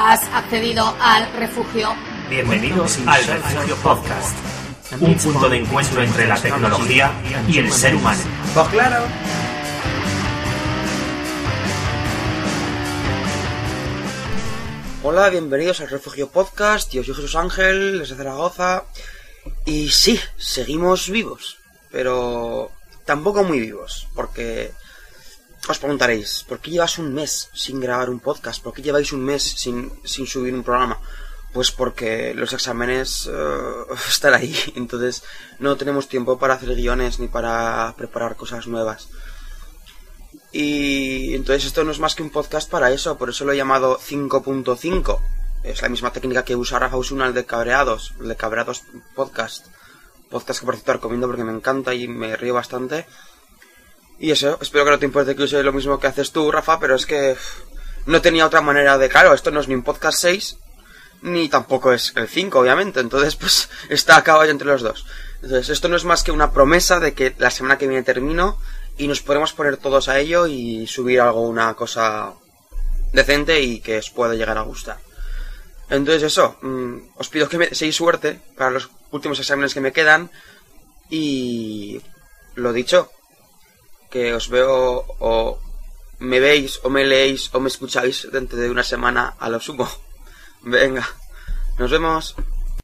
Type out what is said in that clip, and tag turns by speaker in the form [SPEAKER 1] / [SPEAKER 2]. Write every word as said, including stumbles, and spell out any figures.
[SPEAKER 1] Has accedido al refugio.
[SPEAKER 2] Bienvenidos al Refugio Podcast, un punto de encuentro entre la tecnología y el ser humano.
[SPEAKER 3] Pues claro. Hola, bienvenidos al Refugio Podcast. Yo soy Jesús Ángel, desde Zaragoza. Y sí, seguimos vivos, pero tampoco muy vivos, porque os preguntaréis, ¿por qué llevas un mes sin grabar un podcast? ¿Por qué lleváis un mes sin, sin subir un programa? Pues porque los exámenes uh, están ahí, entonces no tenemos tiempo para hacer guiones ni para preparar cosas nuevas. Y entonces esto no es más que un podcast para eso, por eso lo he llamado cinco punto cinco. Es la misma técnica que usa Rafa Osuna, el de Cabreados, el de Cabreados Podcast. Podcast que por cierto recomiendo porque me encanta y me río bastante. Y eso, espero que no te importe que use lo mismo que haces tú, Rafa, pero es que no tenía otra manera de... Claro, esto no es ni un podcast seis, ni tampoco es el cinco, obviamente. Entonces, pues, está a caballo entre los dos. Entonces, esto no es más que una promesa de que la semana que viene termino y nos podemos poner todos a ello y subir algo, una cosa decente y que os pueda llegar a gustar. Entonces, eso, mmm, os pido que me deseéis suerte para los últimos exámenes que me quedan y... lo dicho, que os veo o me veis o me leéis o me escucháis dentro de una semana a lo sumo. Venga, nos vemos.